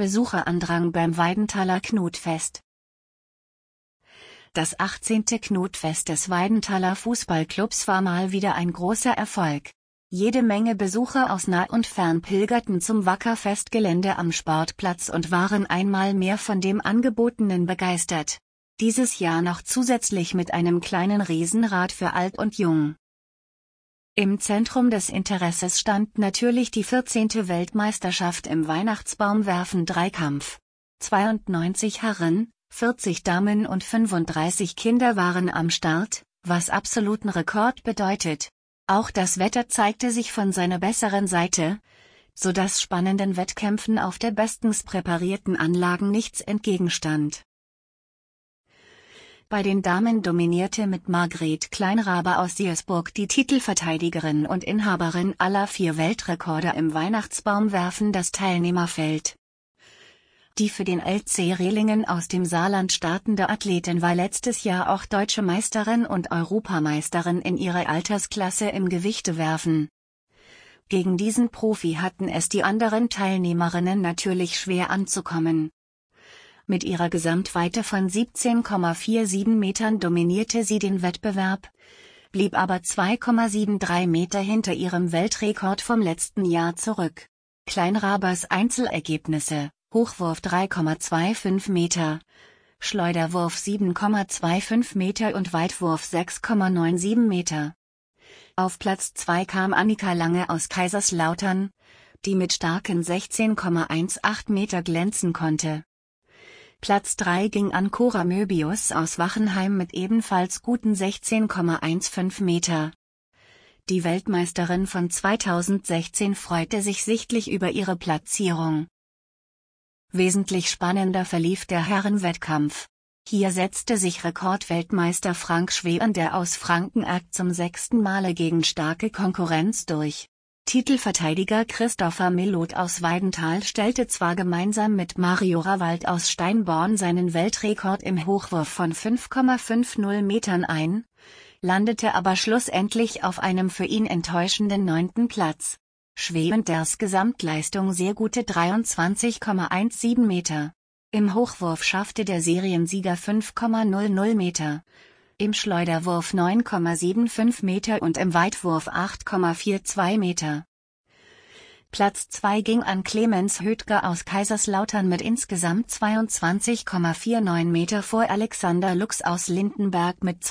Besucherandrang beim Weidenthaler Knutfest. Das 18. Knutfest des Weidenthaler Fußballclubs war mal wieder ein großer Erfolg. Jede Menge Besucher aus nah und fern pilgerten zum Wackerfestgelände am Sportplatz und waren einmal mehr von dem Angebotenen begeistert. Dieses Jahr noch zusätzlich mit einem kleinen Riesenrad für Alt und Jung. Im Zentrum des Interesses stand natürlich die 14. Weltmeisterschaft im Weihnachtsbaumwerfen-Dreikampf. 92 Herren, 40 Damen und 35 Kinder waren am Start, was absoluten Rekord bedeutet. Auch das Wetter zeigte sich von seiner besseren Seite, sodass spannenden Wettkämpfen auf der bestens präparierten Anlagen nichts entgegenstand. Bei den Damen dominierte mit Margret Kleinraber aus Diersburg die Titelverteidigerin und Inhaberin aller 4 Weltrekorde im Weihnachtsbaumwerfen das Teilnehmerfeld. Die für den LC Rehlingen aus dem Saarland startende Athletin war letztes Jahr auch Deutsche Meisterin und Europameisterin in ihrer Altersklasse im Gewichtewerfen. Gegen diesen Profi hatten es die anderen Teilnehmerinnen natürlich schwer anzukommen. Mit ihrer Gesamtweite von 17,47 Metern dominierte sie den Wettbewerb, blieb aber 2,73 Meter hinter ihrem Weltrekord vom letzten Jahr zurück. Kleinrabers Einzelergebnisse: Hochwurf 3,25 Meter, Schleuderwurf 7,25 Meter und Weitwurf 6,97 Meter. Auf Platz 2 kam Annika Lange aus Kaiserslautern, die mit starken 16,18 Meter glänzen konnte. Platz 3 ging an Cora Möbius aus Wachenheim mit ebenfalls guten 16,15 Meter. Die Weltmeisterin von 2016 freute sich sichtlich über ihre Platzierung. Wesentlich spannender verlief der Herrenwettkampf. Hier setzte sich Rekordweltmeister Frank Schweander aus Frankenerg zum 6. Male gegen starke Konkurrenz durch. Titelverteidiger Christopher Milot aus Weidenthal stellte zwar gemeinsam mit Mario Rawald aus Steinborn seinen Weltrekord im Hochwurf von 5,50 Metern ein, landete aber schlussendlich auf einem für ihn enttäuschenden 9. Platz. Schweanders Gesamtleistung sehr gute 23,17 Meter. Im Hochwurf schaffte der Seriensieger 5,00 Meter, im Schleuderwurf 9,75 Meter und im Weitwurf 8,42 Meter. Platz 2 ging an Clemens Hödger aus Kaiserslautern mit insgesamt 22,49 Meter vor Alexander Lux aus Lindenberg mit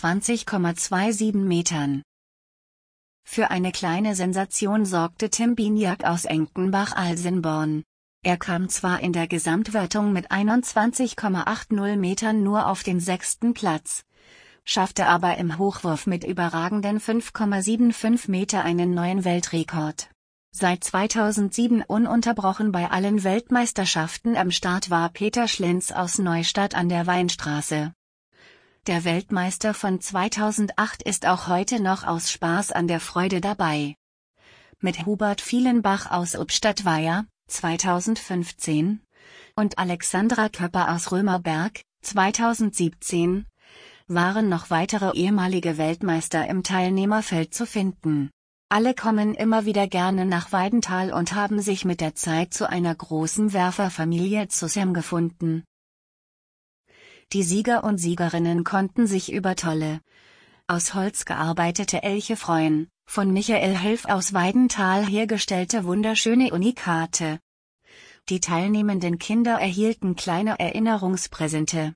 22,27 Metern. Für eine kleine Sensation sorgte Tim Biniak aus Enkenbach-Alsenborn. Er kam zwar in der Gesamtwertung mit 21,80 Metern nur auf den 6. Platz, schaffte aber im Hochwurf mit überragenden 5,75 Meter einen neuen Weltrekord. Seit 2007 ununterbrochen bei allen Weltmeisterschaften am Start war Peter Schlenz aus Neustadt an der Weinstraße. Der Weltmeister von 2008 ist auch heute noch aus Spaß an der Freude dabei. Mit Hubert Vielenbach aus Ubstadt-Weiher, 2015, und Alexandra Köpper aus Römerberg, 2017, waren noch weitere ehemalige Weltmeister im Teilnehmerfeld zu finden. Alle kommen immer wieder gerne nach Weidenthal und haben sich mit der Zeit zu einer großen Werferfamilie zusammengefunden. Die Sieger und Siegerinnen konnten sich über tolle, aus Holz gearbeitete Elche freuen, von Michael Helf aus Weidenthal hergestellte wunderschöne Unikate. Die teilnehmenden Kinder erhielten kleine Erinnerungspräsente.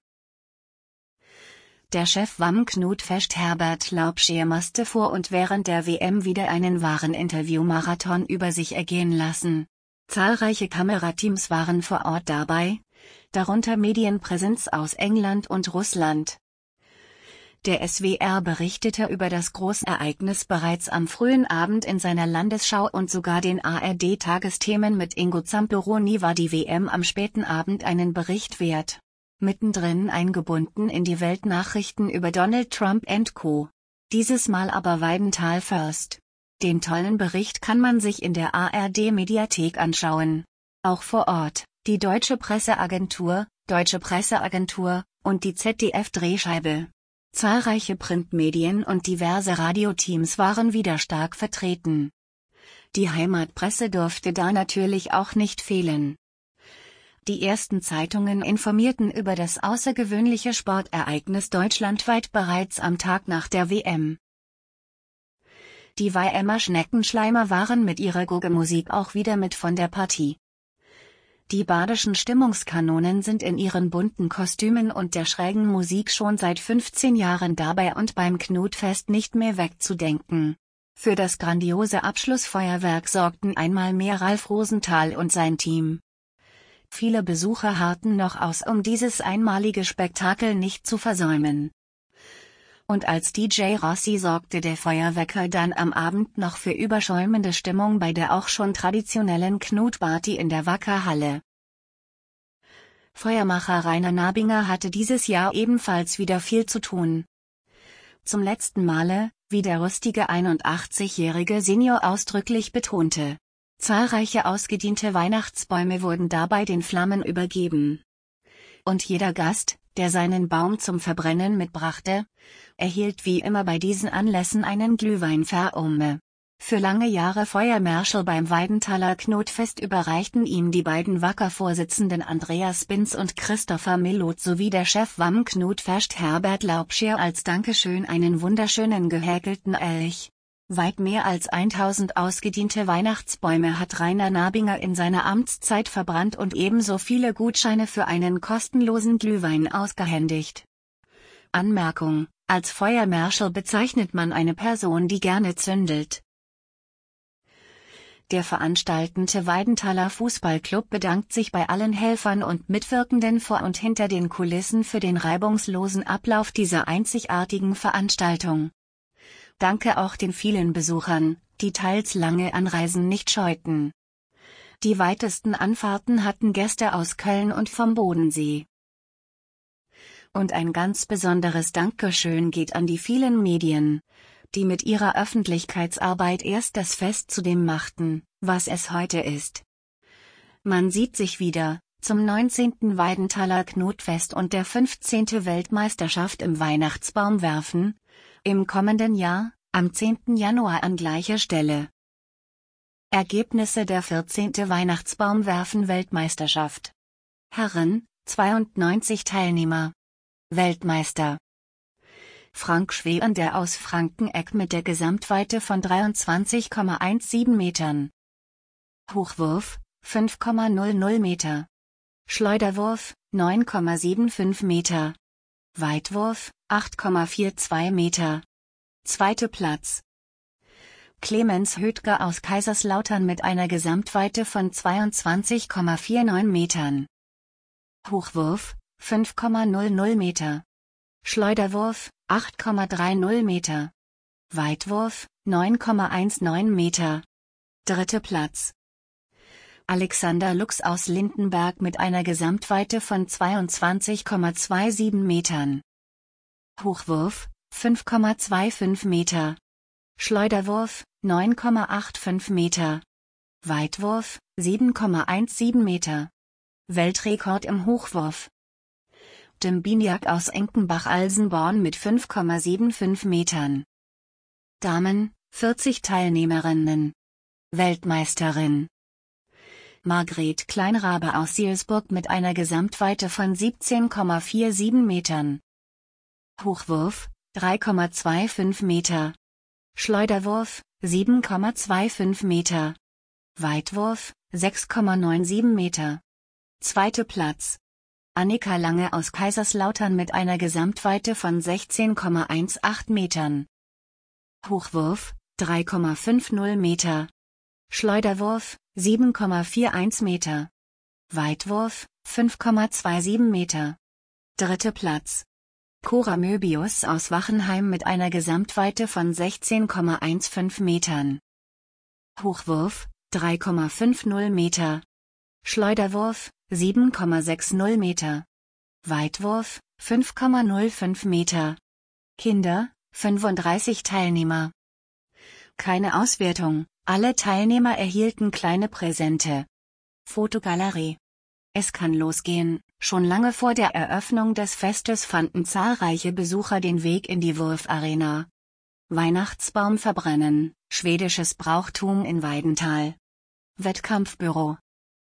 Der Chef vom Knutfest Herbert Laubscher musste vor und während der WM wieder einen wahren Interviewmarathon über sich ergehen lassen. Zahlreiche Kamerateams waren vor Ort dabei, darunter Medienpräsenz aus England und Russland. Der SWR berichtete über das Großereignis bereits am frühen Abend in seiner Landesschau und sogar den ARD-Tagesthemen mit Ingo Zamperoni war die WM am späten Abend einen Bericht wert. Mittendrin eingebunden in die Weltnachrichten über Donald Trump & Co. Dieses Mal aber Weidenthal first. Den tollen Bericht kann man sich in der ARD-Mediathek anschauen. Auch vor Ort, die Deutsche Presseagentur und die ZDF-Drehscheibe. Zahlreiche Printmedien und diverse Radioteams waren wieder stark vertreten. Die Heimatpresse durfte da natürlich auch nicht fehlen. Die ersten Zeitungen informierten über das außergewöhnliche Sportereignis deutschlandweit bereits am Tag nach der WM. Die Weimer Schneckenschleimer waren mit ihrer Gurgelmusik auch wieder mit von der Partie. Die badischen Stimmungskanonen sind in ihren bunten Kostümen und der schrägen Musik schon seit 15 Jahren dabei und beim Knutfest nicht mehr wegzudenken. Für das grandiose Abschlussfeuerwerk sorgten einmal mehr Ralf Rosenthal und sein Team. Viele Besucher harrten noch aus, um dieses einmalige Spektakel nicht zu versäumen. Und als DJ Rossi sorgte der Feuerwecker dann am Abend noch für überschäumende Stimmung bei der auch schon traditionellen Knutparty in der Wackerhalle. Feuermacher Rainer Nabinger hatte dieses Jahr ebenfalls wieder viel zu tun. Zum letzten Male, wie der rüstige 81-jährige Senior ausdrücklich betonte. Zahlreiche ausgediente Weihnachtsbäume wurden dabei den Flammen übergeben. Und jeder Gast, der seinen Baum zum Verbrennen mitbrachte, erhielt wie immer bei diesen Anlässen einen Glühwein verumme. Für lange Jahre Feuermarschall beim Weidenthaler Knutfest überreichten ihm die beiden Wacker-Vorsitzenden Andreas Binz und Christopher Milot sowie der Chef vom Knutfest Herbert Laubscher als Dankeschön einen wunderschönen gehäkelten Elch. Weit mehr als 1000 ausgediente Weihnachtsbäume hat Rainer Nabinger in seiner Amtszeit verbrannt und ebenso viele Gutscheine für einen kostenlosen Glühwein ausgehändigt. Anmerkung: Als Feuermarschall bezeichnet man eine Person, die gerne zündelt. Der veranstaltende Weidenthaler Fußballclub bedankt sich bei allen Helfern und Mitwirkenden vor und hinter den Kulissen für den reibungslosen Ablauf dieser einzigartigen Veranstaltung. Danke auch den vielen Besuchern, die teils lange Anreisen nicht scheuten. Die weitesten Anfahrten hatten Gäste aus Köln und vom Bodensee. Und ein ganz besonderes Dankeschön geht an die vielen Medien, die mit ihrer Öffentlichkeitsarbeit erst das Fest zu dem machten, was es heute ist. Man sieht sich wieder, zum 19. Weidenthaler Knutfest und der 15. Weltmeisterschaft im Weihnachtsbaumwerfen, im kommenden Jahr, am 10. Januar an gleicher Stelle. Ergebnisse der 14. Weihnachtsbaumwerfen-Weltmeisterschaft. Herren, 92 Teilnehmer. Weltmeister Frank Schweender aus Frankeneck mit der Gesamtweite von 23,17 Metern. Hochwurf, 5,00 Meter. Schleuderwurf, 9,75 Meter. Weitwurf, 8,42 Meter. Zweiter Platz. Clemens Hödger aus Kaiserslautern mit einer Gesamtweite von 22,49 Metern. Hochwurf, 5,00 Meter. Schleuderwurf, 8,30 Meter. Weitwurf, 9,19 Meter. Dritter Platz. Alexander Lux aus Lindenberg mit einer Gesamtweite von 22,27 Metern. Hochwurf, 5,25 Meter. Schleuderwurf, 9,85 Meter. Weitwurf, 7,17 Meter. Weltrekord im Hochwurf. Tim Biniak aus Enkenbach-Alsenborn mit 5,75 Metern. Damen, 40 Teilnehmerinnen. Weltmeisterin. Margret Kleinrabe aus Silsburg mit einer Gesamtweite von 17,47 Metern. Hochwurf, 3,25 Meter. Schleuderwurf, 7,25 Meter. Weitwurf, 6,97 Meter. Zweiter Platz. Annika Lange aus Kaiserslautern mit einer Gesamtweite von 16,18 Metern. Hochwurf, 3,50 Meter. Schleuderwurf, 7,41 Meter. Weitwurf, 5,27 Meter. Dritter Platz. Cora Möbius aus Wachenheim mit einer Gesamtweite von 16,15 Metern. Hochwurf, 3,50 Meter. Schleuderwurf, 7,60 Meter. Weitwurf, 5,05 Meter. Kinder, 35 Teilnehmer. Keine Auswertung, alle Teilnehmer erhielten kleine Präsente. Fotogalerie. Es kann losgehen, schon lange vor der Eröffnung des Festes fanden zahlreiche Besucher den Weg in die Wurfarena. Weihnachtsbaum verbrennen, schwedisches Brauchtum in Weidenthal. Wettkampfbüro.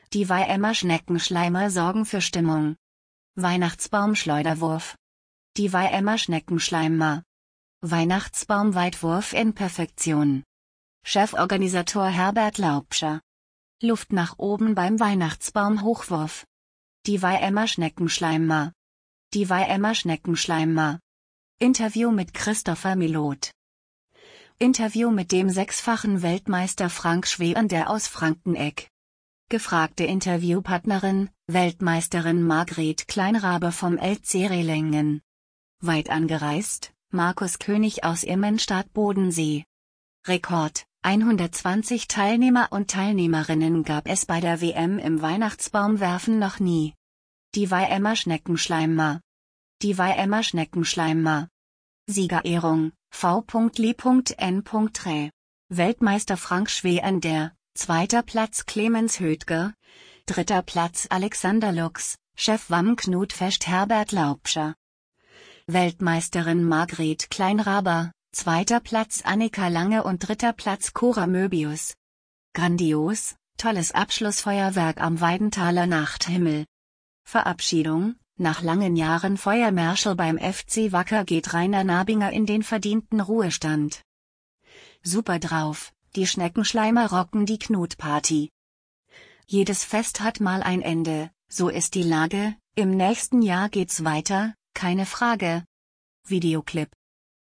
Die Weimar Schneckenschleimer sorgen für Stimmung. Weihnachtsbaum-Schleuderwurf. Die Weimar Schneckenschleimer. Weihnachtsbaum-Weitwurf in Perfektion. Cheforganisator Herbert Laubscher. Luft nach oben beim Weihnachtsbaum-Hochwurf. Die Weimar Schneckenschleimer. Die Weimar Schneckenschleimer. Interview mit Christopher Milot. Interview mit dem sechsfachen Weltmeister Frank Schweander aus Frankeneck. Gefragte Interviewpartnerin, Weltmeisterin Margret Kleinrabe vom LC Rehlingen. Weit angereist, Markus König aus Immenstadt Bodensee. Rekord: 120 Teilnehmer und Teilnehmerinnen gab es bei der WM im Weihnachtsbaumwerfen noch nie. Die Weimar Schneckenschleimer. Die Weimar Schneckenschleimer. Siegerehrung: V.Li.N. Weltmeister Frank Schweander, 2. Platz Clemens Hödger, 3. Platz Alexander Lux, Chef WAM Knutfest Herbert Laubscher. Weltmeisterin Margret Kleinraber, 2. Platz Annika Lange und 3. Platz Cora Möbius. Grandios, tolles Abschlussfeuerwerk am Weidenthaler Nachthimmel. Verabschiedung: Nach langen Jahren Feuermarschall beim FC Wacker geht Rainer Nabinger in den verdienten Ruhestand. Super drauf, die Schneckenschleimer rocken die Knutparty. Jedes Fest hat mal ein Ende, so ist die Lage, im nächsten Jahr geht's weiter, keine Frage. Videoclip.